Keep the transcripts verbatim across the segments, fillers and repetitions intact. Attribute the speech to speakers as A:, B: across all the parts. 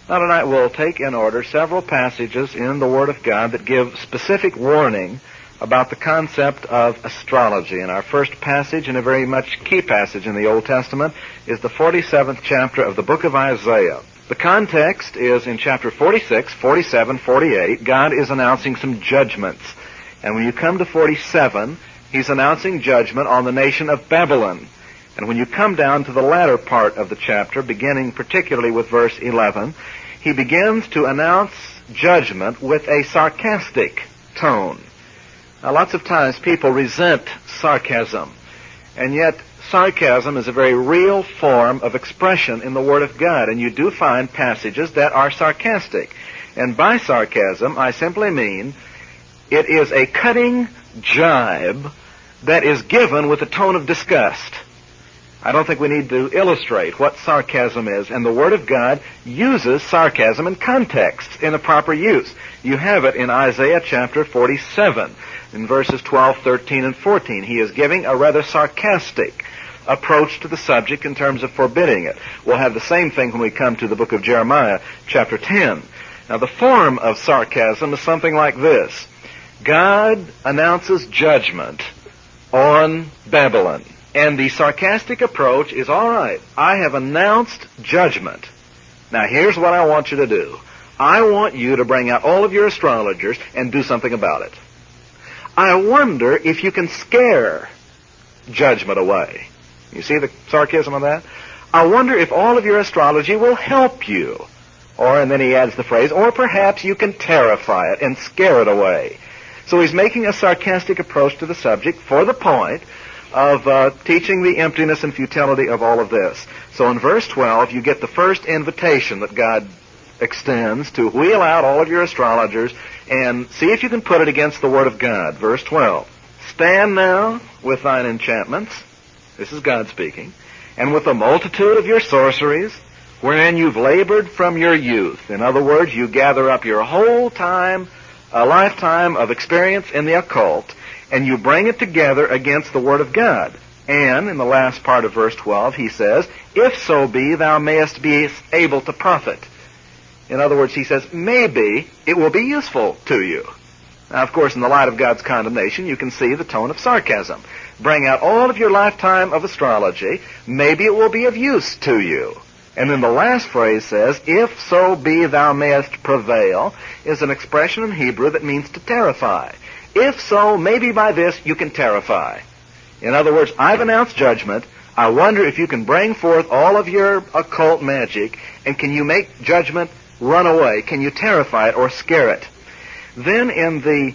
A: Now tonight we'll take in order several passages in the Word of God that give specific warning about the concept of astrology. And our first passage, and a very much key passage in the Old Testament, is the forty-seventh chapter of the book of Isaiah. The context is in chapter forty-six, forty-seven, forty-eight. God is announcing some judgments. And when you come to forty-seven, he's announcing judgment on the nation of Babylon. And when you come down to the latter part of the chapter, beginning particularly with verse eleven, he begins to announce judgment with a sarcastic tone. Now, lots of times people resent sarcasm, and yet sarcasm is a very real form of expression in the Word of God, and you do find passages that are sarcastic. And by sarcasm, I simply mean it is a cutting jibe that is given with a tone of disgust. I don't think we need to illustrate what sarcasm is, and the Word of God uses sarcasm in context, in a proper use. You have it in Isaiah chapter forty-seven, in verses twelve, thirteen, and fourteen. He is giving a rather sarcastic approach to the subject in terms of forbidding it. We'll have the same thing when we come to the book of Jeremiah chapter ten. Now, the form of sarcasm is something like this. God announces judgment on Babylon. And the sarcastic approach is, all right, I have announced judgment. Now here's what I want you to do. I want you to bring out all of your astrologers and do something about it. I wonder if you can scare judgment away. You see the sarcasm on that? I wonder if all of your astrology will help you. Or, and then he adds the phrase, or perhaps you can terrify it and scare it away. So he's making a sarcastic approach to the subject for the point of uh, teaching the emptiness and futility of all of this. So in verse twelve, you get the first invitation that God extends to wheel out all of your astrologers and see if you can put it against the Word of God. Verse twelve, stand now with thine enchantments, this is God speaking, and with the multitude of your sorceries, wherein you've labored from your youth. In other words, you gather up your whole time, a lifetime of experience in the occult, and you bring it together against the Word of God. And in the last part of verse twelve, he says, if so be thou mayest be able to profit. In other words, he says, maybe it will be useful to you. Now, of course, in the light of God's condemnation, you can see the tone of sarcasm. Bring out all of your lifetime of astrology. Maybe it will be of use to you. And then the last phrase says, if so be thou mayest prevail, is an expression in Hebrew that means to terrify. If so, maybe by this you can terrify. In other words, I've announced judgment. I wonder if you can bring forth all of your occult magic, and can you make judgment run away? Can you terrify it or scare it? Then in the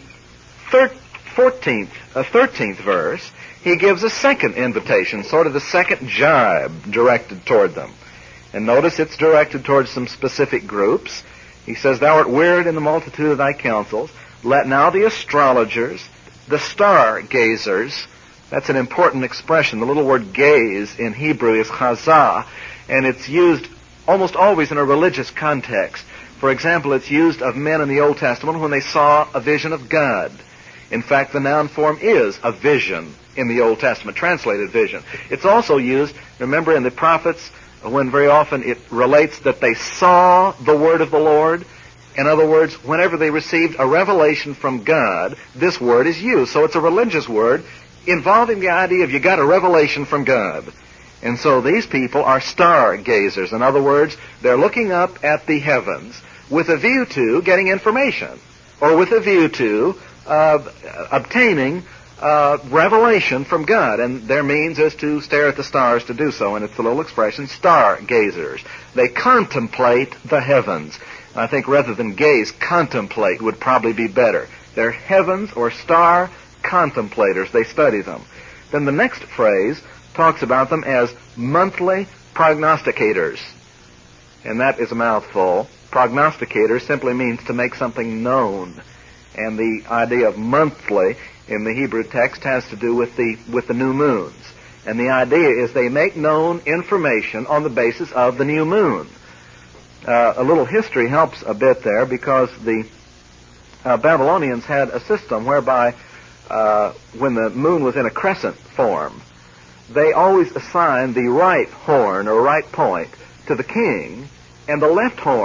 A: fourteenth, uh, thirteenth verse, he gives a second invitation, sort of the second jibe directed toward them. And notice it's directed towards some specific groups. He says, thou art wearied in the multitude of thy counsels. Let now the astrologers, the star-gazers, that's an important expression. The little word gaze in Hebrew is chazah, and it's used almost always in a religious context. For example, it's used of men in the Old Testament when they saw a vision of God. In fact, the noun form is a vision in the Old Testament, translated vision. It's also used, remember, in the prophets, when very often it relates that they saw the word of the Lord. In other words, whenever they received a revelation from God, this word is used. So it's a religious word involving the idea of you got a revelation from God. And so these people are star-gazers. In other words, they're looking up at the heavens with a view to getting information, or with a view to uh, obtaining uh, revelation from God. And their means is to stare at the stars to do so. And it's the little expression, star-gazers. They contemplate the heavens. I think rather than gaze, contemplate would probably be better. They're heavens or star contemplators. They study them. Then the next phrase talks about them as monthly prognosticators. And that is a mouthful. Prognosticator simply means to make something known. And the idea of monthly in the Hebrew text has to do with the, with the new moons. And the idea is they make known information on the basis of the new moon. Uh, a little history helps a bit there, because the uh, Babylonians had a system whereby uh, when the moon was in a crescent form, they always assigned the right horn or right point to the king, and the left horn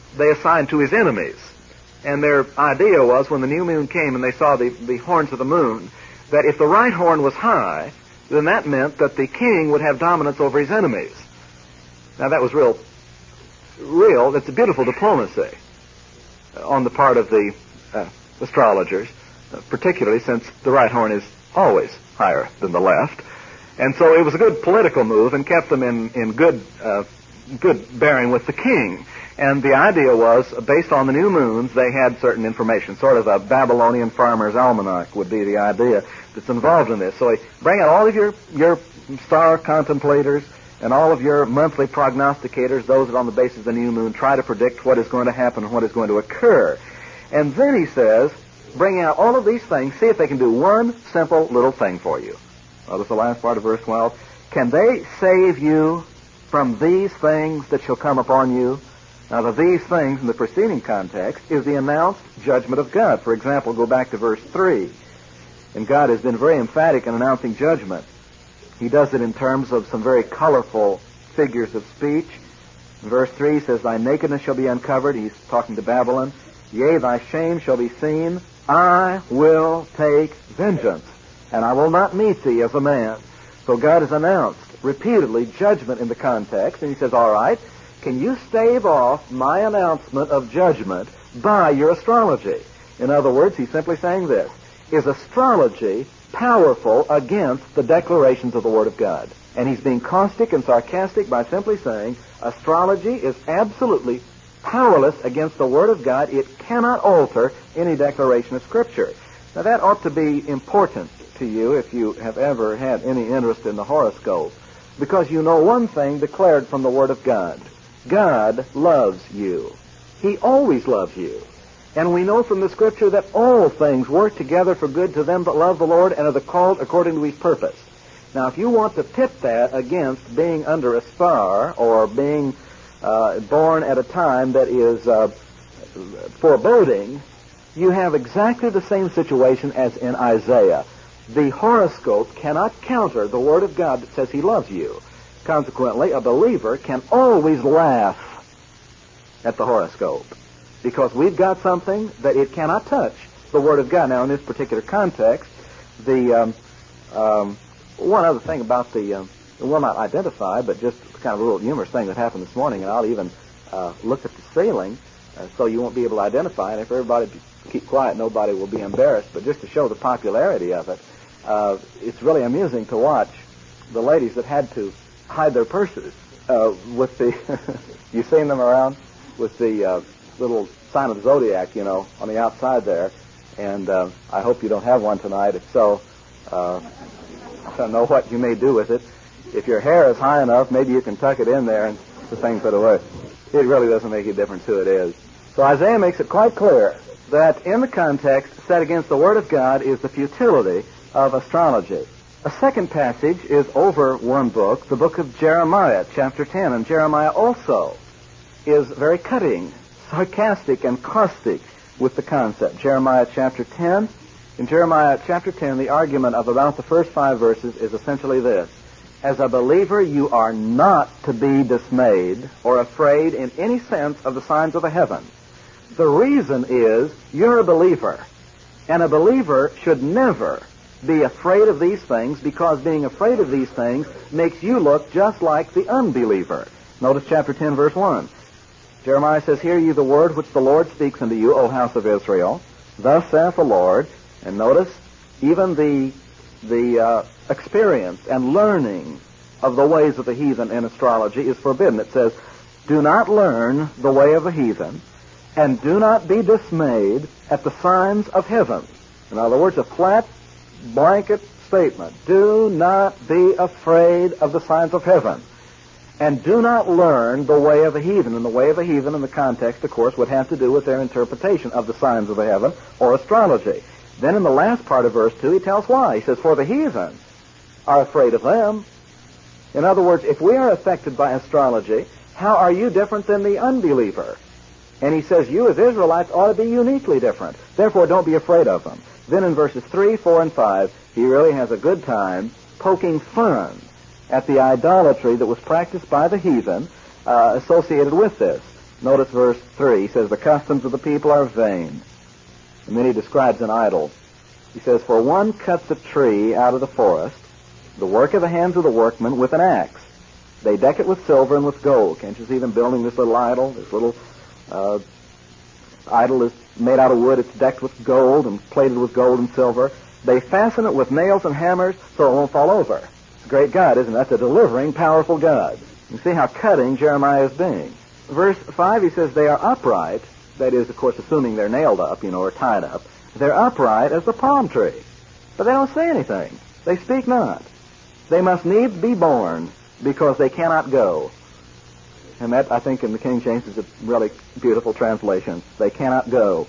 A: they assigned to his enemies. And their idea was, when the new moon came and they saw the, the horns of the moon, that if the right horn was high, then that meant that the king would have dominance over his enemies. Now that was real, real, that's a beautiful diplomacy on the part of the uh, astrologers, uh, particularly since the right horn is always higher than the left. And so it was a good political move and kept them in, in good, uh, good bearing with the king. And the idea was, based on the new moons, they had certain information. Sort of a Babylonian farmer's almanac would be the idea that's involved in this. So they bring out all of your, your star contemplators and all of your monthly prognosticators, those that on the basis of the new moon try to predict what is going to happen and what is going to occur. And then he says, bring out all of these things, see if they can do one simple little thing for you. Notice the last part of verse twelve. Can they save you from these things that shall come upon you? Now, the these things in the preceding context is the announced judgment of God. For example, go back to verse three. And God has been very emphatic in announcing judgment. He does it in terms of some very colorful figures of speech. In verse three, he says, thy nakedness shall be uncovered. He's talking to Babylon. Yea, thy shame shall be seen. I will take vengeance, and I will not meet thee as a man. So God has announced repeatedly judgment in the context, and he says, all right, can you stave off my announcement of judgment by your astrology? In other words, he's simply saying this. Is astrology powerful against the declarations of the Word of God? And he's being caustic and sarcastic by simply saying astrology is absolutely powerless against the Word of God. It cannot alter any declaration of Scripture. Now that ought to be important to you if you have ever had any interest in the horoscope, because you know one thing declared from the Word of God. God loves you. He always loves you. And we know from the Scripture that all things work together for good to them that love the Lord and are the called according to His purpose. Now, if you want to pit that against being under a star or being uh, born at a time that is uh, foreboding, you have exactly the same situation as in Isaiah. The horoscope cannot counter the Word of God that says He loves you. Consequently, a believer can always laugh at the horoscope, because we've got something that it cannot touch, the Word of God. Now, in this particular context, the um, um, one other thing about the, um, well, not identified, but just kind of a little humorous thing that happened this morning, and I'll even uh, look at the ceiling uh, so you won't be able to identify, and if everybody keep quiet, nobody will be embarrassed, but just to show the popularity of it, uh, it's really amusing to watch the ladies that had to hide their purses uh, with the, you seen them around, with the uh, little sign of the zodiac, you know, on the outside there. And uh, I hope you don't have one tonight. If so, uh, I don't know what you may do with it. If your hair is high enough, maybe you can tuck it in there and the thing put away. It really doesn't make a difference who it is. So Isaiah makes it quite clear that in the context set against the Word of God is the futility of astrology. A second passage is over one book, the book of Jeremiah, chapter ten. And Jeremiah also is very cutting, sarcastic, and caustic with the concept. Jeremiah chapter ten. In Jeremiah chapter ten, the argument of about the first five verses is essentially this. As a believer, you are not to be dismayed or afraid in any sense of the signs of the heavens. The reason is you're a believer. And a believer should never be afraid of these things, because being afraid of these things makes you look just like the unbeliever. Notice chapter ten, verse one. Jeremiah says, hear ye the word which the Lord speaks unto you, O house of Israel. Thus saith the Lord. And notice, even the the uh, experience and learning of the ways of the heathen in astrology is forbidden. It says, do not learn the way of the heathen, and do not be dismayed at the signs of heaven. In other words, a flat blanket statement. Do not be afraid of the signs of heaven. And do not learn the way of the heathen. And the way of the heathen in the context, of course, would have to do with their interpretation of the signs of the heaven or astrology. Then in the last part of verse two, he tells why. He says, for the heathen are afraid of them. In other words, if we are affected by astrology, how are you different than the unbeliever? And he says, you as Israelites ought to be uniquely different. Therefore, don't be afraid of them. Then in verses three, four, and five, he really has a good time poking fun at the idolatry that was practiced by the heathen uh, associated with this.
B: Notice verse three. He says, the customs of the people are vain. And then he describes an idol. He says, for one cuts a tree out of the forest, the work of the hands of the workmen, with an axe. They deck it with silver and with gold. Can't you see them building this little idol? This little uh, idol is made out of wood. It's decked with gold and plated with gold and silver. They fasten it with nails and hammers so it won't fall over. It's a great God, isn't it? That's a delivering, powerful God. You see how cutting Jeremiah is being. Verse five, he says, they are upright. That is, of course, assuming they're nailed up, you know, or tied up. They're upright as the palm tree. But they don't say anything. They speak not. They must needs be born because they cannot go. And that, I think, in the King James is a really beautiful translation. They cannot go.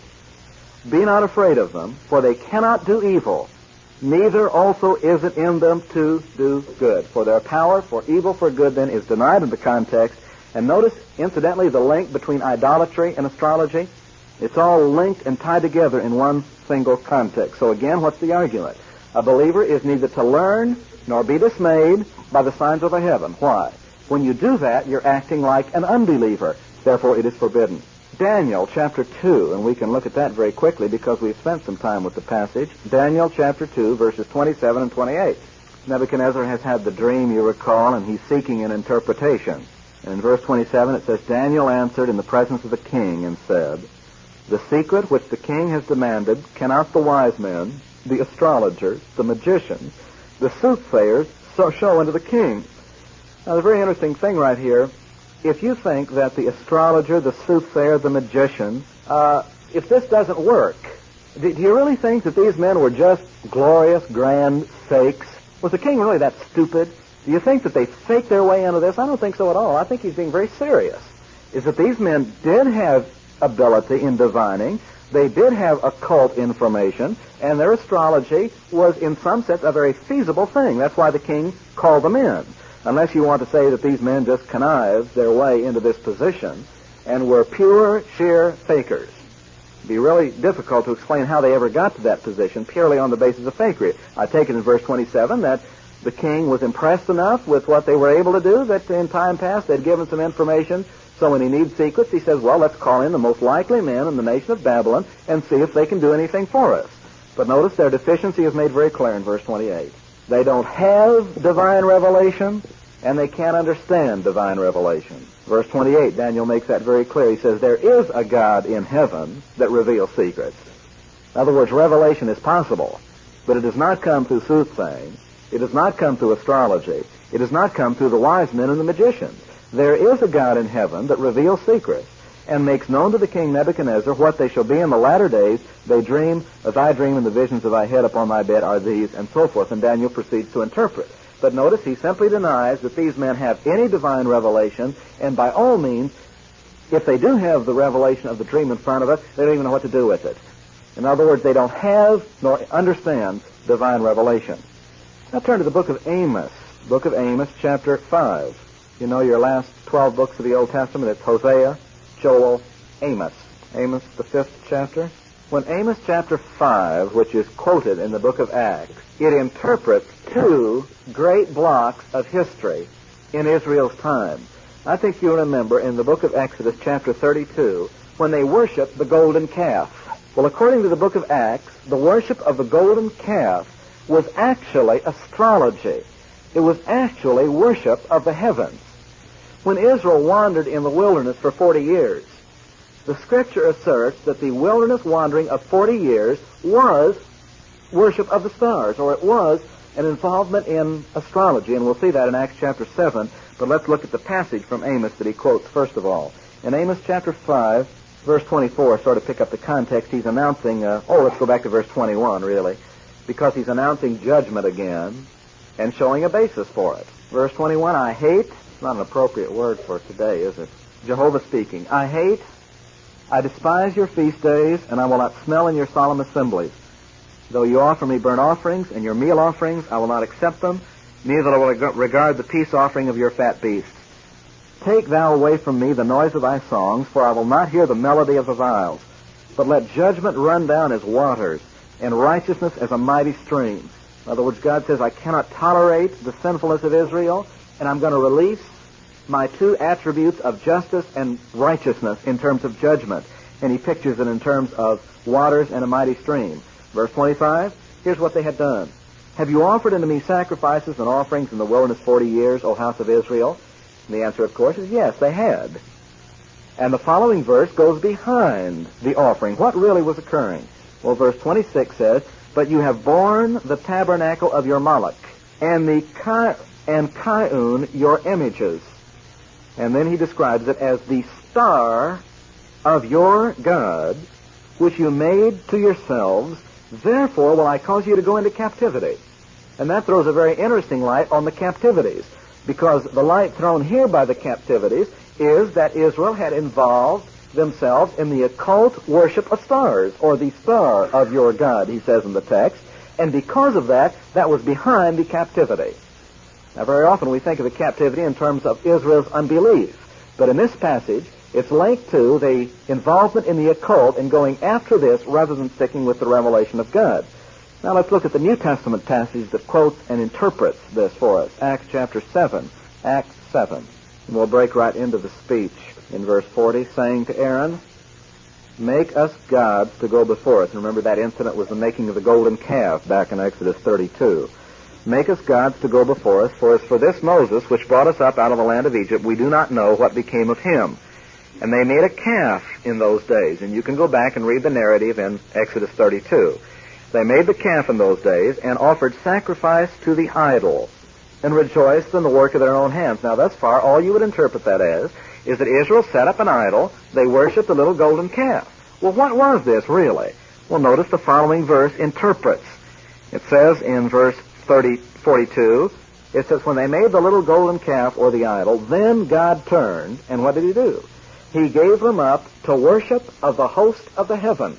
B: Be not afraid of them, for they cannot do evil. Neither also is it in them to do good. For their power for evil for good, then, is denied in the context. And notice, incidentally, the link between idolatry and astrology. It's all linked and tied together in one single context. So again, what's the argument? A believer is neither to learn nor be dismayed by the signs of the heaven. Why? When you do that, you're acting like an unbeliever. Therefore, it is forbidden. Daniel chapter two, and we can look at that very quickly because we've spent some time with the passage. Daniel chapter two, verses twenty-seven and twenty-eight. Nebuchadnezzar has had the dream, you recall, and he's seeking an interpretation. And in verse twenty-seven it says, Daniel answered in the presence of the king and said, the secret which the king has demanded cannot the wise men, the astrologers, the magicians, the soothsayers so show unto the king. Now, the very interesting thing right here, if you think that the astrologer, the soothsayer, the magician, uh, if this doesn't work, do, do you really think that these men were just glorious, grand fakes? Was the king really that stupid? Do you think that they faked their way into this? I don't think so at all. I think he's being very serious. Is that these men did have ability in divining, they did have occult information, and their astrology was in some sense a very feasible thing. That's why the king called them in. Unless you want to say that these men just connived their way into this position and were pure, sheer fakers. It'd be really difficult to explain how they ever got to that position purely on the basis of fakery. I take it in verse twenty-seven that the king was impressed enough with what they were able to do that in time past they'd given some information. So when he needs secrets, he says, well, let's call in the most likely men in the nation of Babylon and see if they can do anything for us. But notice their deficiency is made very clear in verse twenty-eight. They don't have divine revelation, and they can't understand divine revelation. Verse twenty-eight, Daniel makes that very clear. He says, there is a God in heaven that reveals secrets. In other words, revelation is possible, but it does not come through soothsaying. It does not come through astrology. It does not come through the wise men and the magicians. There is a God in heaven that reveals secrets and makes known to the king Nebuchadnezzar what they shall be in the latter days. They dream, as I dream in the visions of thy head upon thy bed are these, and so forth. And Daniel proceeds to interpret. But notice he simply denies that these men have any divine revelation, and by all means, if they do have the revelation of the dream in front of us, they don't even know what to do with it. In other words, they don't have nor understand divine revelation. Now turn to the book of Amos, book of Amos, chapter five. You know your last twelve books of the Old Testament, it's Hosea, Joel, Amos. Amos, the fifth chapter. When Amos chapter five, which is quoted in the book of Acts, it interprets two great blocks of history in Israel's time. I think you remember in the book of Exodus chapter thirty-two, when they worshiped the golden calf. Well, according to the book of Acts, the worship of the golden calf was actually astrology. It was actually worship of the heavens. When Israel wandered in the wilderness for forty years, the scripture asserts that the wilderness wandering of forty years was worship of the stars, or it was an involvement in astrology, and we'll see that in Acts chapter seven, but let's look at the passage from Amos that he quotes first of all. In Amos chapter five, verse twenty-four, sort of pick up the context, he's announcing, uh, oh, let's go back to verse twenty-one, really, because he's announcing judgment again and showing a basis for it. Verse twenty-one, I hate, it's not an appropriate word for today, is it? Jehovah speaking, I hate, I despise your feast days, and I will not smell in your solemn assemblies. Though you offer me burnt offerings and your meal offerings, I will not accept them, neither will I regard the peace offering of your fat beasts. Take thou away from me the noise of thy songs, for I will not hear the melody of the viols. But let judgment run down as waters, and righteousness as a mighty stream. In other words, God says, I cannot tolerate the sinfulness of Israel, and I'm going to release my two attributes of justice and righteousness in terms of judgment. And he pictures it in terms of waters and a mighty stream. Verse twenty-five, here's what they had done. Have you offered unto me sacrifices and offerings in the wilderness forty years, O house of Israel? And the answer, of course, is yes, they had. And the following verse goes behind the offering. What really was occurring? Well, verse twenty-six says, but you have borne the tabernacle of your Moloch, and the Ki- and Kiun, your images. And then he describes it as the star of your God, which you made to yourselves. Therefore will I cause you to go into captivity. And that throws a very interesting light on the captivities, because the light thrown here by the captivities is that Israel had involved themselves in the occult worship of stars, or the star of your God, he says in the text. And because of that, that was behind the captivity. Now, very often we think of the captivity in terms of Israel's unbelief. But in this passage, it's linked to the involvement in the occult and going after this rather than sticking with the revelation of God. Now let's look at the New Testament passage that quotes and interprets this for us. Acts chapter seven. Acts seven. And we'll break right into the speech in verse forty, saying to Aaron, make us gods to go before us. And remember that incident was the making of the golden calf back in Exodus thirty-two. Make us gods to go before us, for as for this Moses, which brought us up out of the land of Egypt, we do not know what became of him. And they made a calf in those days. And you can go back and read the narrative in Exodus thirty-two. They made the calf in those days and offered sacrifice to the idol and rejoiced in the work of their own hands. Now, thus far, all you would interpret that as is that Israel set up an idol. They worshipped a little golden calf. Well, what was this, really? Well, notice the following verse interprets. It says in verse thirty, forty-two, it says, when they made the little golden calf, or the idol, then God turned, and what did he do? He gave them up to worship of the host of the heavens.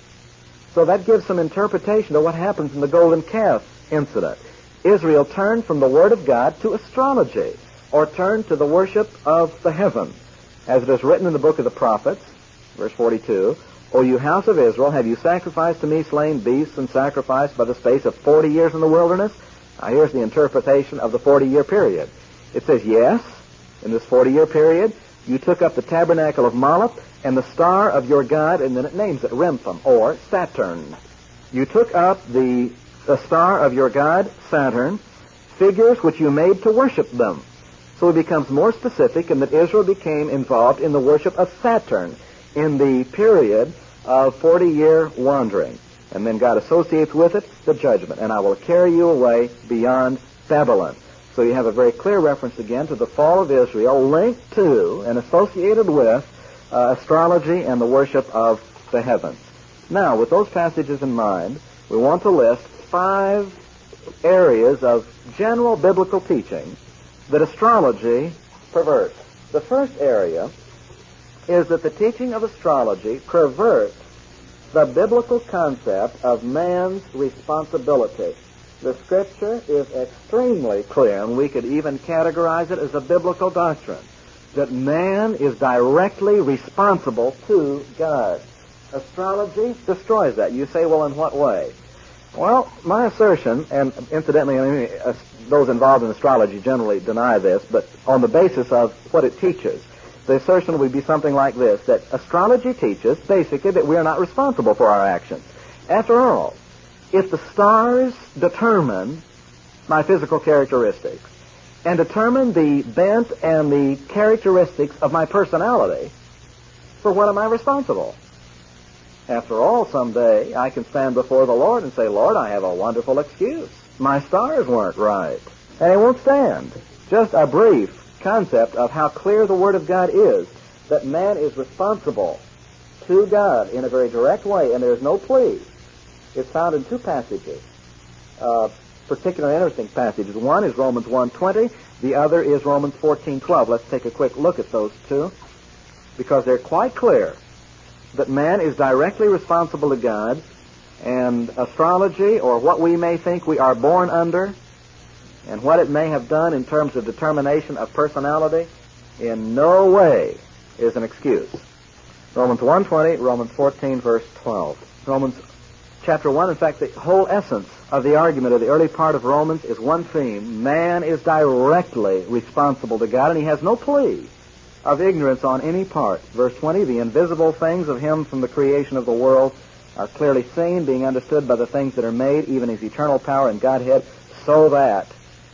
B: So that gives some interpretation to what happens in the golden calf incident. Israel turned from the Word of God to astrology, or turned to the worship of the heavens. As it is written in the book of the prophets, verse forty-two, O you house of Israel, have you sacrificed to me slain beasts and sacrificed by the space of forty years in the wilderness? Now here's the interpretation of the forty-year period. It says, yes, in this forty-year period, you took up the tabernacle of Moloch and the star of your God, and then it names it Remphan, or Saturn. You took up the, the star of your God, Saturn, figures which you made to worship them. So it becomes more specific in that Israel became involved in the worship of Saturn in the period of forty-year wandering. And then God associates with it the judgment, and I will carry you away beyond Babylon. So you have a very clear reference again to the fall of Israel, linked to and associated with uh, astrology and the worship of the heavens. Now, with those passages in mind, we want to list five areas of general biblical teaching that astrology perverts. The first area is that the teaching of astrology perverts the biblical concept of man's responsibility. The Scripture is extremely clear, and we could even categorize it as a biblical doctrine, that man is directly responsible to God. Astrology destroys that. You say, well, in what way? Well, my assertion, and incidentally, I mean, uh, those involved in astrology generally deny this, but on the basis of what it teaches, the assertion would be something like this, that astrology teaches, basically, that we are not responsible for our actions. After all, if the stars determine my physical characteristics and determine the bent and the characteristics of my personality, for what am I responsible? After all, someday I can stand before the Lord and say, Lord, I have a wonderful excuse. My stars weren't right. And it won't stand. Just a brief concept of how clear the Word of God is, that man is responsible to God in a very direct way, and there's no plea. It's found in two passages, uh, particularly interesting passages. One is Romans one twenty, the other is Romans fourteen twelve. Let's take a quick look at those two, because they're quite clear that man is directly responsible to God, and astrology, or what we may think we are born under, and what it may have done in terms of determination of personality, in no way is an excuse. Romans one twenty, Romans fourteen, verse twelve. Romans chapter one, in fact, the whole essence of the argument of the early part of Romans is one theme. Man is directly responsible to God, and he has no plea of ignorance on any part. Verse twenty, the invisible things of him from the creation of the world are clearly seen, being understood by the things that are made, even his eternal power and Godhead, so that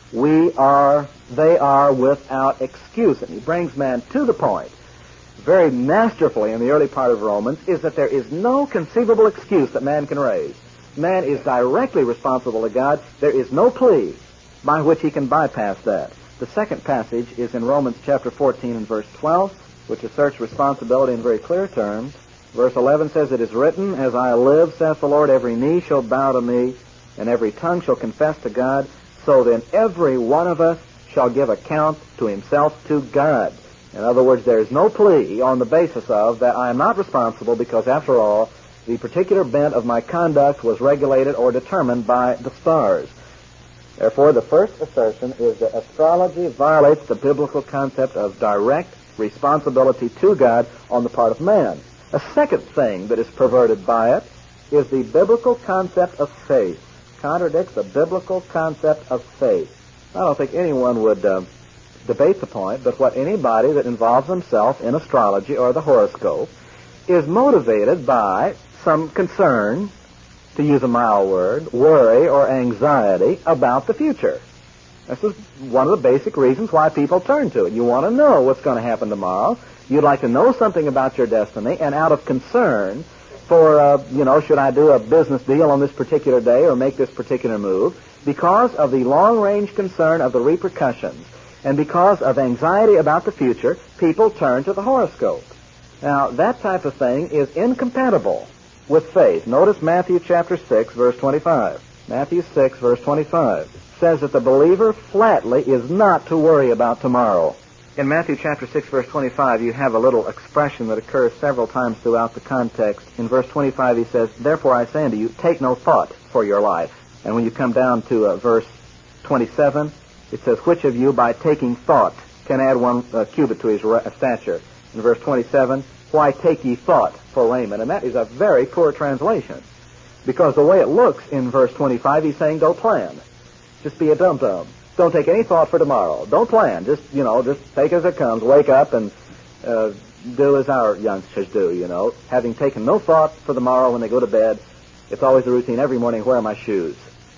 B: we are, they are without excuse. And he brings man to the point, very masterfully in the early part of Romans, is that there is no conceivable excuse that man can raise. Man is directly responsible to God. There is no plea by which he can bypass that. The second passage is in Romans chapter fourteen and verse twelve, which asserts responsibility in very clear terms. Verse eleven says, it is written, as I live, saith the Lord, every knee shall bow to me, and every tongue shall confess to God. So then every one of us shall give account to himself to God. In other words, there is no plea on the basis of that I am not responsible because, after all, the particular bent of my conduct was regulated or determined by the stars. Therefore, the first assertion is that astrology violates the biblical concept of direct responsibility to God on the part of man. A second thing that is perverted by it is the biblical concept of faith. Contradicts the biblical concept of faith. I don't think anyone would uh, debate the point, but what anybody that involves himself in astrology or the horoscope is motivated by some concern, to use a mild word, worry or anxiety about the future. This is one of the basic reasons why people turn to it. You want to know what's going to happen tomorrow. You'd like to know something about your destiny, and out of concern for, uh, you know, should I do a business deal on this particular day or make this particular move, because of the long-range concern of the repercussions and because of anxiety about the future, people turn to the horoscope. Now, that type of thing is incompatible with faith. Notice Matthew chapter six, verse twenty-five. Matthew six, verse twenty-five says that the believer flatly is not to worry about tomorrow. In Matthew chapter six, verse twenty-five, you have a little expression that occurs several times throughout the context. In verse twenty-five, he says, therefore I say unto you, take no thought for your life. And when you come down to uh, verse twenty-seven, it says, which of you by taking thought can add one uh, cubit to his ra- stature? In verse twenty-seven, why take ye thought for raiment? And that is a very poor translation, because the way it looks in verse twenty-five, he's saying, don't plan. Just be a dum-dum. Don't take any thought for tomorrow. Don't plan. Just, you know, just take as it comes. Wake up and uh, do as our youngsters do, you know. Having taken no thought for tomorrow when they go to bed, it's always the routine every morning, where are my shoes?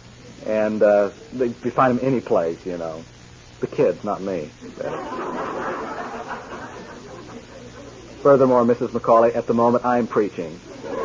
B: And uh, they, you find them any place, you know. The kids, not me. Furthermore, Missus McCauley, at the moment I'm preaching.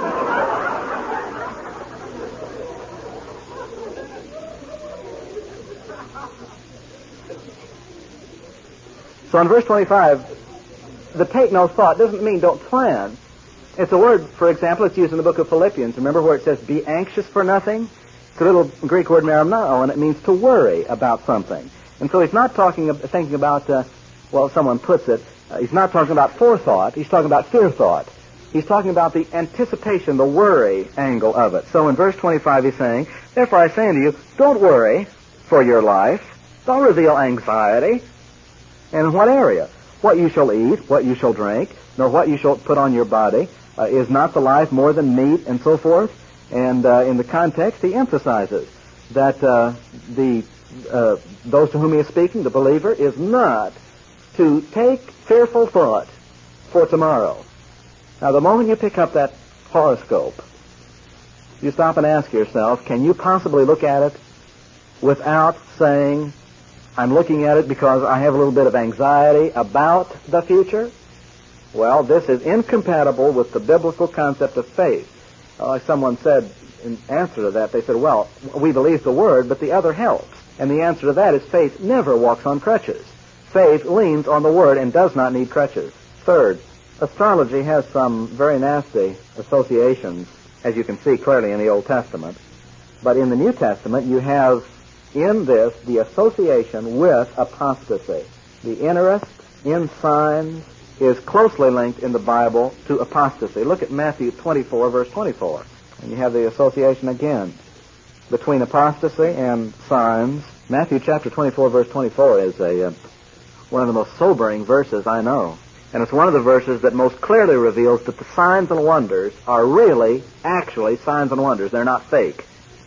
B: So in verse twenty-five, the take no thought doesn't mean don't plan. It's a word, for example, it's used in the book of Philippians. Remember where it says, be anxious for nothing? It's a little Greek word, merimnao, and it means to worry about something. And so he's not talking, thinking about, uh, well, someone puts it, uh, he's not talking about forethought, he's talking about fear thought. He's talking about the anticipation, the worry angle of it. So in verse twenty-five he's saying, therefore I say unto you, don't worry for your life, don't reveal anxiety. And in what area? What you shall eat, what you shall drink, nor what you shall put on your body. Uh, is not the life more than meat, and so forth? And uh, in the context, he emphasizes that uh, the uh, those to whom he is speaking, the believer, is not to take fearful thought for tomorrow. Now, the moment you pick up that horoscope, you stop and ask yourself, can you possibly look at it without saying, I'm looking at it because I have a little bit of anxiety about the future? Well, this is incompatible with the biblical concept of faith. Uh, like someone said in answer to that, they said, well, we believe the word, but the other helps. And the answer to that is faith never walks on crutches. Faith leans on the word and does not need crutches. Third, astrology has some very nasty associations, as you can see clearly in the Old Testament. But in the New Testament, you have in this the association with apostasy. The interest in signs is closely linked in the Bible to apostasy. Look at Matthew twenty-four, verse twenty-four. And you have the association again between apostasy and signs. Matthew chapter twenty-four, verse twenty-four is a uh, one of the most sobering verses I know. And it's one of the verses that most clearly reveals that the signs and wonders are really, actually, signs and wonders. They're not fake.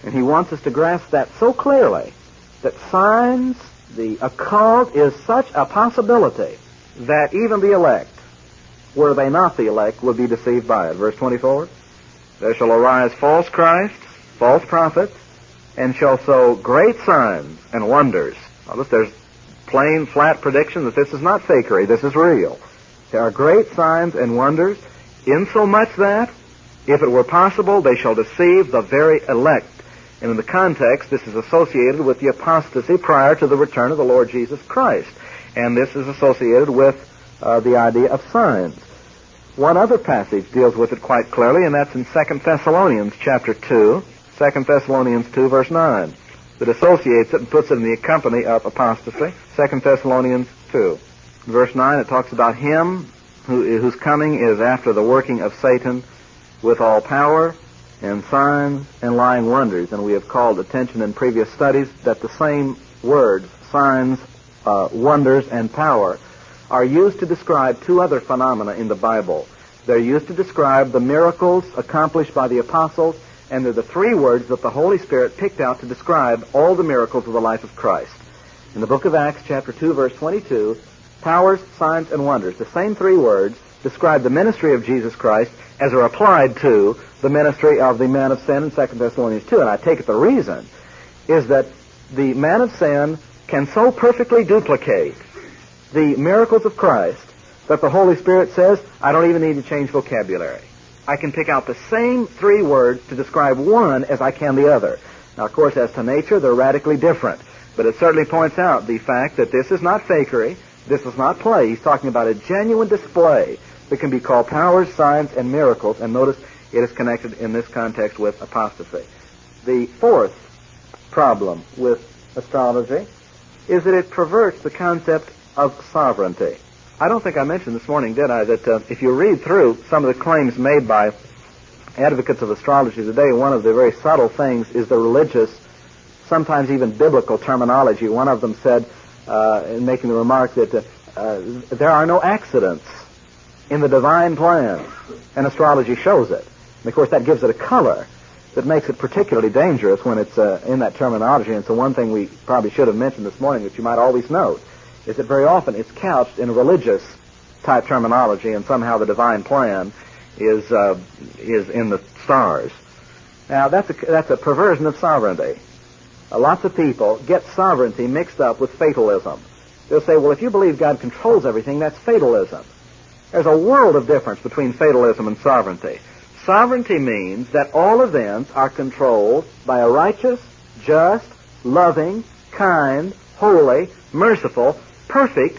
B: And he wants us to grasp that so clearly that signs, the occult, is such a possibility that even the elect, were they not the elect, would be deceived by it. Verse twenty-four, there shall arise false Christs, false prophets, and shall show great signs and wonders. Notice there's plain, flat prediction that this is not fakery, this is real. There are great signs and wonders, insomuch that, if it were possible, they shall deceive the very elect. And in the context, this is associated with the apostasy prior to the return of the Lord Jesus Christ. And this is associated with uh, the idea of signs. One other passage deals with it quite clearly, and that's in Second Thessalonians chapter two, Second Thessalonians two, verse nine, that associates it and puts it in the company of apostasy. Second Thessalonians two, verse nine, it talks about him who, whose coming is after the working of Satan with all power and signs and lying wonders. And we have called attention in previous studies that the same words, signs, uh, wonders, and power, are used to describe two other phenomena in the Bible. They're used to describe the miracles accomplished by the apostles, and they're the three words that the Holy Spirit picked out to describe all the miracles of the life of Christ. In the book of Acts, chapter two, verse twenty-two, powers, signs, and wonders, the same three words describe the ministry of Jesus Christ as are applied to the ministry of the man of sin in Second Thessalonians two. And I take it the reason is that the man of sin can so perfectly duplicate the miracles of Christ that the Holy Spirit says, I don't even need to change vocabulary. I can pick out the same three words to describe one as I can the other. Now, of course, as to nature, they're radically different. But it certainly points out the fact that this is not fakery, this is not play. He's talking about a genuine display that can be called powers, signs, and miracles. And notice it is connected in this context with apostasy. The fourth problem with astrology is that it perverts the concept of sovereignty. I don't think I mentioned this morning, did I, that uh, if you read through some of the claims made by advocates of astrology today, one of the very subtle things is the religious, sometimes even biblical terminology. One of them said, uh, in making the remark that uh, uh, there are no accidents in the divine plan, and astrology shows it. And of course that gives it a color that makes it particularly dangerous when it's uh, in that terminology. And so one thing we probably should have mentioned this morning that you might always note is that very often it's couched in religious type terminology, and somehow the divine plan is uh, is in the stars. Now that's a, that's a perversion of sovereignty. Uh, lots of people get sovereignty mixed up with fatalism. They'll say, well, if you believe God controls everything, that's fatalism. There's a world of difference between fatalism and sovereignty. Sovereignty means that all events are controlled by a righteous, just, loving, kind, holy, merciful, perfect,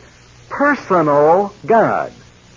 B: personal God.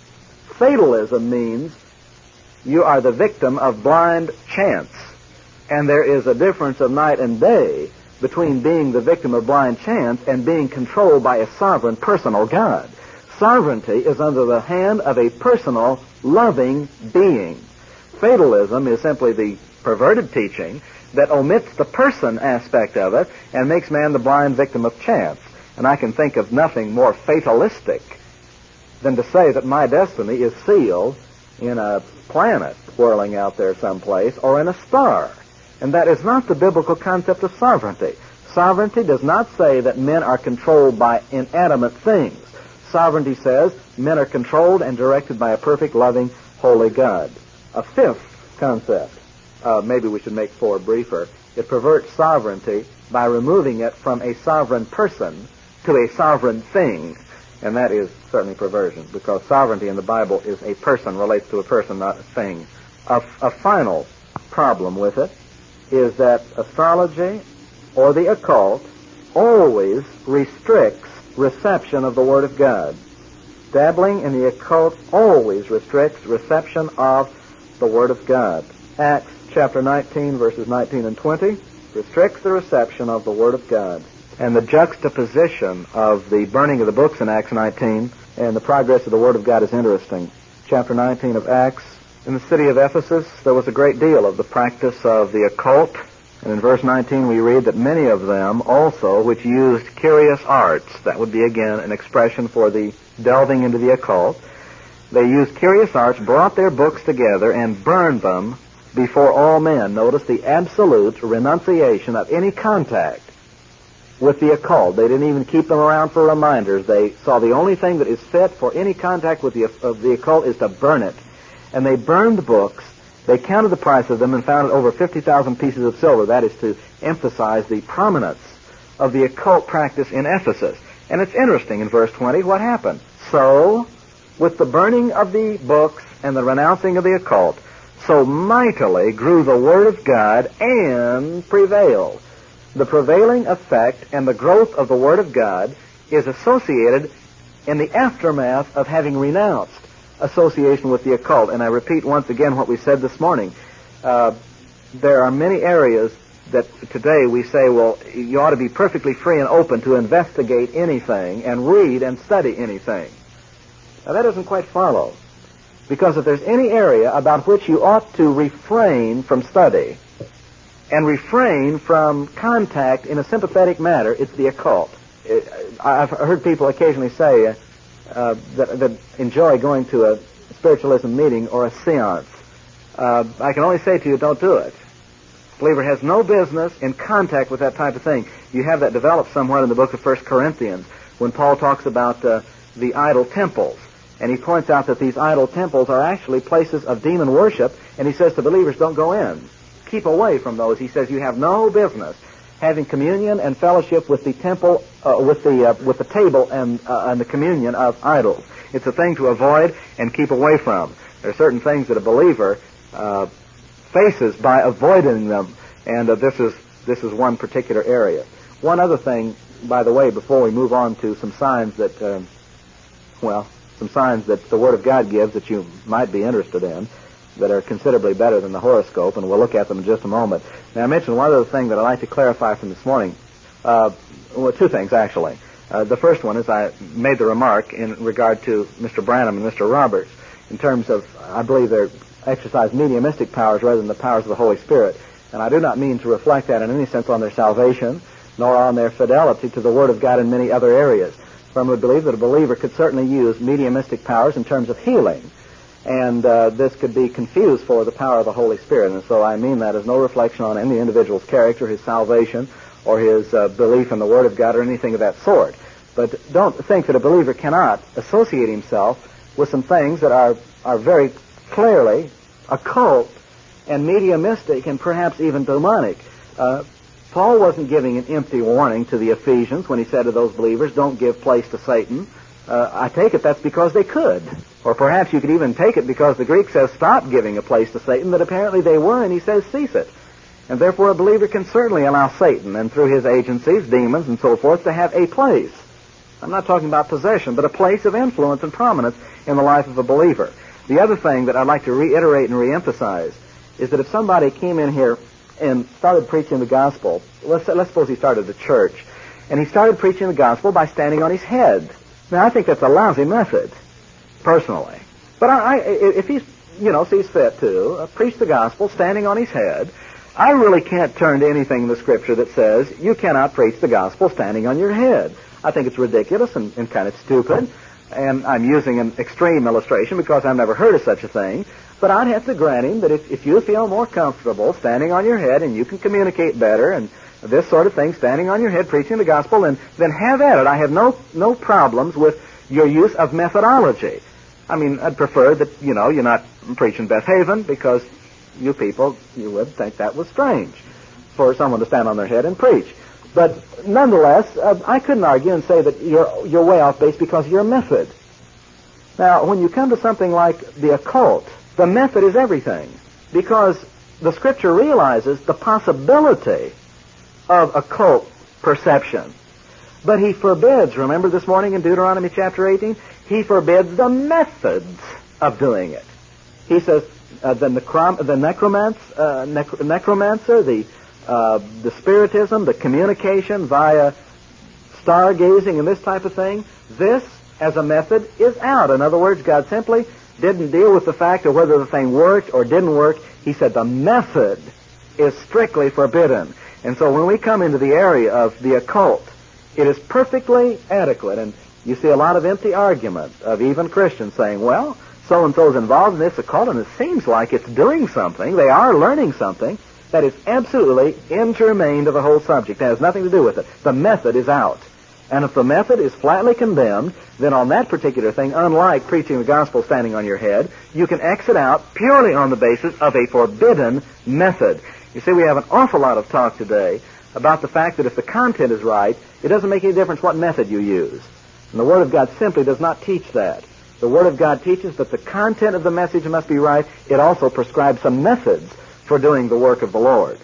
B: Fatalism means you are the victim of blind chance. And there is a difference of night and day between being the victim of blind chance and being controlled by a sovereign, personal God. Sovereignty is under the hand of a personal, loving being. Fatalism is simply the perverted teaching that omits the person aspect of it and makes man the blind victim of chance. And I can think of nothing more fatalistic than to say that my destiny is sealed in a planet whirling out there someplace or in a star. And that is not the biblical concept of sovereignty. Sovereignty does not say that men are controlled by inanimate things. Sovereignty says men are controlled and directed by a perfect, loving, holy God. A fifth concept, uh, maybe we should make four briefer, it perverts sovereignty by removing it from a sovereign person to a sovereign thing. And that is certainly perversion, because sovereignty in the Bible is a person, relates to a person, not a thing. A, a final problem with it is that astrology or the occult always restricts reception of the Word of God. Dabbling in the occult always restricts reception of the Word of God. Acts chapter nineteen, verses nineteen and twenty, restricts the reception of the Word of God. And the juxtaposition of the burning of the books in Acts nineteen and the progress of the Word of God is interesting. Chapter nineteen of Acts, in the city of Ephesus, there was a great deal of the practice of the occult. And in verse nineteen we read that many of them also which used curious arts, that would be again an expression for the delving into the occult, they used curious arts, brought their books together and burned them before all men, notice the absolute renunciation of any contact with the occult. They didn't even keep them around for reminders. They saw the only thing that is fit for any contact with the, of the occult is to burn it. And they burned books. They counted the price of them and found it over fifty thousand pieces of silver. That is to emphasize the prominence of the occult practice in Ephesus. And it's interesting in verse twenty what happened. So, with the burning of the books and the renouncing of the occult, so mightily grew the Word of God and prevailed. The prevailing effect and the growth of the Word of God is associated in the aftermath of having renounced association with the occult. And I repeat once again what we said this morning. Uh, there are many areas that today we say, well, you ought to be perfectly free and open to investigate anything and read and study anything. Now, that doesn't quite follow. Because if there's any area about which you ought to refrain from study and refrain from contact in a sympathetic manner, it's the occult. It, I've heard people occasionally say uh, uh, that, that enjoy going to a spiritualism meeting or a seance. Uh, I can only say to you, don't do it. The believer has no business in contact with that type of thing. You have that developed somewhat in the book of First Corinthians when Paul talks about uh, the idol temples. And he points out that these idol temples are actually places of demon worship, and he says to believers, don't go in. Keep away from those. He says you have no business having communion and fellowship with the temple, uh, with the uh, with the table and uh, and the communion of idols. It's a thing to avoid and keep away from. There are certain things that a believer uh, faces by avoiding them, and uh, this is this is one particular area. One other thing, by the way, before we move on to some signs that, uh, well. some signs that the Word of God gives that you might be interested in that are considerably better than the horoscope, and we'll look at them in just a moment. Now, I mentioned one other thing that I'd like to clarify from this morning. Uh, well, two things, actually. Uh, the first one is I made the remark in regard to Mister Branham and Mister Roberts in terms of, I believe they exercise mediumistic powers rather than the powers of the Holy Spirit. And I do not mean to reflect that in any sense on their salvation, nor on their fidelity to the Word of God in many other areas. For I would believe that a believer could certainly use mediumistic powers in terms of healing, and uh, this could be confused for the power of the Holy Spirit. And so I mean that as no reflection on any individual's character, his salvation, or his uh, belief in the Word of God, or anything of that sort. But don't think that a believer cannot associate himself with some things that are, are very clearly occult and mediumistic and perhaps even demonic. Uh, Paul wasn't giving an empty warning to the Ephesians when he said to those believers, don't give place to Satan. Uh, I take it that's because they could. Or perhaps you could even take it because the Greek says stop giving a place to Satan, that apparently they were, and he says cease it. And therefore a believer can certainly allow Satan, and through his agencies, demons and so forth, to have a place. I'm not talking about possession, but a place of influence and prominence in the life of a believer. The other thing that I'd like to reiterate and reemphasize is that if somebody came in here and started preaching the gospel, let's, let's suppose he started a church, and he started preaching the gospel by standing on his head. Now, I think that's a lousy method, personally. But I, I, if he's, you know, sees fit to uh, preach the gospel standing on his head, I really can't turn to anything in the Scripture that says you cannot preach the gospel standing on your head. I think it's ridiculous and, and kind of stupid, and I'm using an extreme illustration because I've never heard of such a thing. But I'd have to grant him that if, if you feel more comfortable standing on your head and you can communicate better and this sort of thing, standing on your head, preaching the gospel, then, then have at it. I have no no problems with your use of methodology. I mean, I'd prefer that, you know, you're not preaching Beth Haven because you people, you would think that was strange for someone to stand on their head and preach. But nonetheless, uh, I couldn't argue and say that you're, you're way off base because of your method. Now, when you come to something like the occult, the method is everything, because the Scripture realizes the possibility of occult perception. But he forbids, remember this morning in Deuteronomy chapter eighteen, he forbids the methods of doing it. He says uh, the, necrom- the necromance, uh, nec- necromancer, the, uh, the spiritism, the communication via stargazing and this type of thing, this as a method is out. In other words, God simply didn't deal with the fact of whether the thing worked or didn't work. He said the method is strictly forbidden. And so when we come into the area of the occult, it is perfectly adequate. And you see a lot of empty argument of even Christians saying, well, so-and-so's involved in this occult, and it seems like it's doing something. They are learning something that is absolutely intermain to the whole subject. It has nothing to do with it. The method is out. And if the method is flatly condemned, then on that particular thing, unlike preaching the gospel standing on your head, you can exit out purely on the basis of a forbidden method. You see, we have an awful lot of talk today about the fact that if the content is right, it doesn't make any difference what method you use. And the Word of God simply does not teach that. The Word of God teaches that the content of the message must be right. It also prescribes some methods for doing the work of the Lord.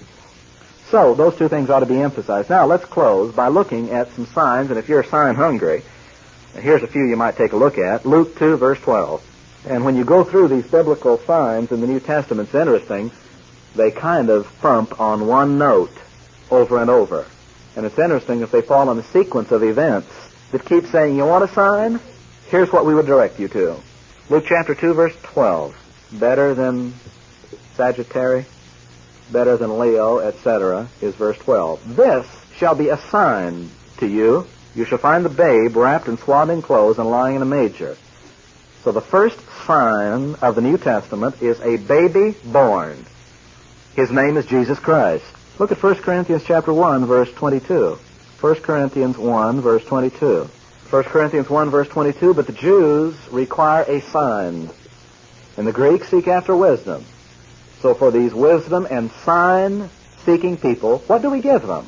B: So, those two things ought to be emphasized. Now, let's close by looking at some signs, and if you're sign hungry, here's a few you might take a look at. Luke two, verse twelve. And when you go through these biblical signs in the New Testament, it's interesting. They kind of thump on one note over and over. And it's interesting if they fall in a sequence of events that keep saying, you want a sign? Here's what we would direct you to. Luke chapter two, verse twelve. Better than Sagittarius, better than Leo, et cetera, is verse twelve. This shall be a sign to you. You shall find the babe wrapped in swaddling clothes and lying in a manger. So the first sign of the New Testament is a baby born. His name is Jesus Christ. Look at First Corinthians chapter one, verse twenty-two. First Corinthians one, verse twenty-two. First Corinthians one, verse twenty-two, but the Jews require a sign, and the Greeks seek after wisdom. So for these wisdom and sign-seeking people, what do we give them?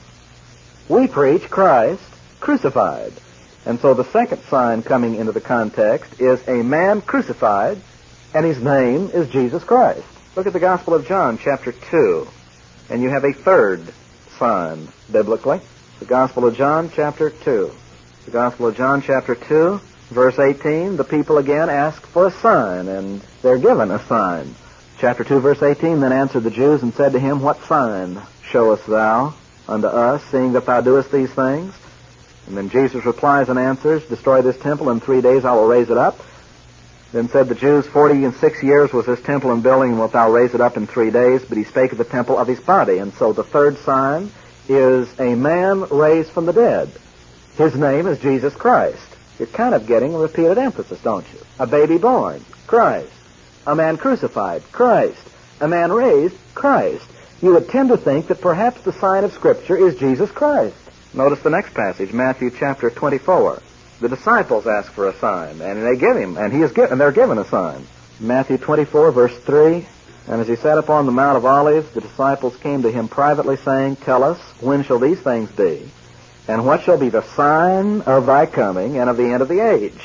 B: We preach Christ crucified. And so the second sign coming into the context is a man crucified, and his name is Jesus Christ. Look at the Gospel of John, chapter two, and you have a third sign biblically. The Gospel of John, chapter two. The Gospel of John, chapter two, verse eighteen, the people again ask for a sign, and they're given a sign. Chapter two, verse eighteen, then answered the Jews and said to him, what sign showest thou unto us, seeing that thou doest these things? And then Jesus replies and answers, destroy this temple, in three days I will raise it up. Then said the Jews, forty and six years was this temple in building, and wilt thou raise it up in three days? But he spake of the temple of his body. And so the third sign is a man raised from the dead. His name is Jesus Christ. You're kind of getting a repeated emphasis, don't you? A baby born, Christ. A man crucified, Christ. A man raised, Christ. You would tend to think that perhaps the sign of Scripture is Jesus Christ. Notice the next passage, Matthew chapter twenty-four. The disciples ask for a sign, and they give him, and he is given, and they're given a sign. Matthew twenty-four, verse three. And as he sat upon the Mount of Olives, the disciples came to him privately, saying, tell us, when shall these things be? And what shall be the sign of thy coming and of the end of the age?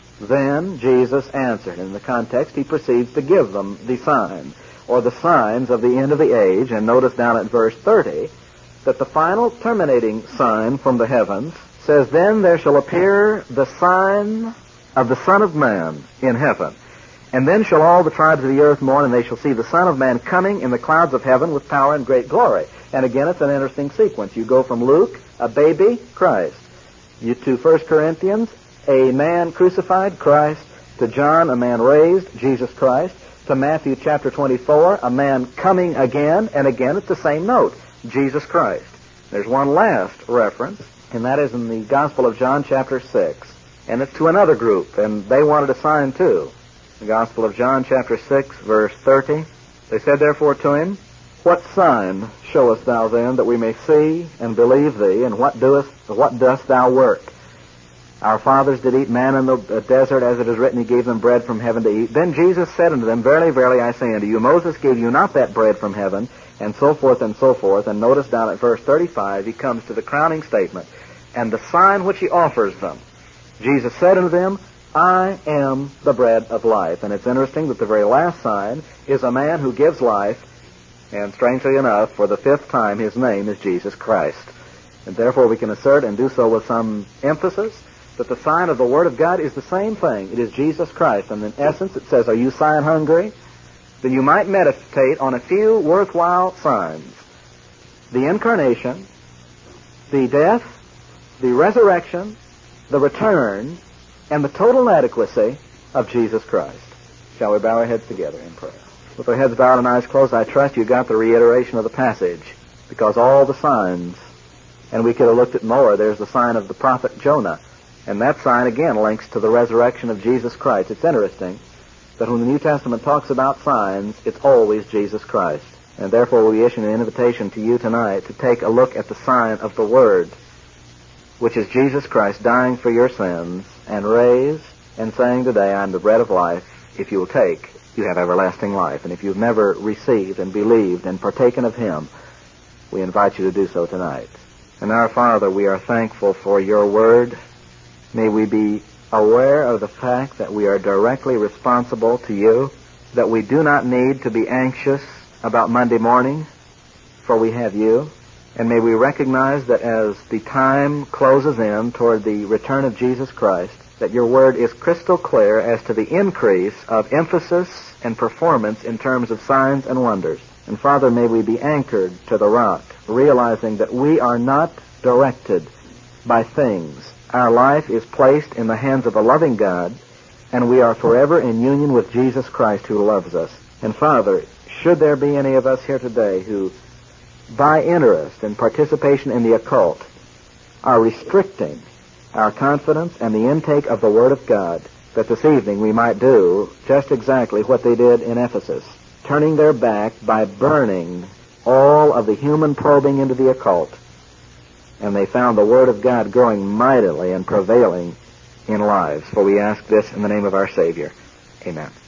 B: Then Jesus answered. In the context, he proceeds to give them the sign, or the signs of the end of the age. And notice down at verse thirty that the final terminating sign from the heavens says, then there shall appear the sign of the Son of Man in heaven. And then shall all the tribes of the earth mourn, and they shall see the Son of Man coming in the clouds of heaven with power and great glory. And again, it's an interesting sequence. You go from Luke, a baby, Christ. You to First Corinthians, a man crucified, Christ. To John, a man raised, Jesus Christ. To Matthew chapter twenty-four, a man coming again, and again it's the same note, Jesus Christ. There's one last reference, and that is in the Gospel of John chapter six. And it's to another group, and they wanted a sign too. The Gospel of John chapter six, verse thirty. They said therefore to him, what sign showest thou then, that we may see and believe thee, and what doest, what dost thou work? Our fathers did eat manna in the desert, as it is written, he gave them bread from heaven to eat. Then Jesus said unto them, verily, verily, I say unto you, Moses gave you not that bread from heaven, and so forth and so forth. And notice down at verse thirty-five, he comes to the crowning statement, and the sign which he offers them. Jesus said unto them, I am the bread of life. And it's interesting that the very last sign is a man who gives life, and strangely enough, for the fifth time, his name is Jesus Christ. And therefore we can assert, and do so with some emphasis, that the sign of the Word of God is the same thing. It is Jesus Christ. And in essence, it says, are you sign hungry? Then you might meditate on a few worthwhile signs. The incarnation, the death, the resurrection, the return, and the total adequacy of Jesus Christ. Shall we bow our heads together in prayer? With our heads bowed and eyes closed, I trust you got the reiteration of the passage, because all the signs, and we could have looked at more. There's the sign of the prophet Jonah, and that sign again links to the resurrection of Jesus Christ. It's interesting that when the New Testament talks about signs, it's always Jesus Christ. And therefore we issue an invitation to you tonight to take a look at the sign of the Word, which is Jesus Christ dying for your sins and raised and saying today, I'm the bread of life. If you will take, you have everlasting life. And if you've never received and believed and partaken of Him, we invite you to do so tonight. And our Father, we are thankful for your Word. May we be aware of the fact that we are directly responsible to you, that we do not need to be anxious about Monday morning, for we have you. And may we recognize that as the time closes in toward the return of Jesus Christ, that your Word is crystal clear as to the increase of emphasis and performance in terms of signs and wonders. And Father, may we be anchored to the rock, realizing that we are not directed by things. Our life is placed in the hands of a loving God, and we are forever in union with Jesus Christ who loves us. And Father, should there be any of us here today who, by interest and participation in the occult, are restricting our confidence and the intake of the Word of God, that this evening we might do just exactly what they did in Ephesus, turning their back by burning all of the human probing into the occult, and they found the Word of God growing mightily and prevailing in lives. For we ask this in the name of our Savior. Amen.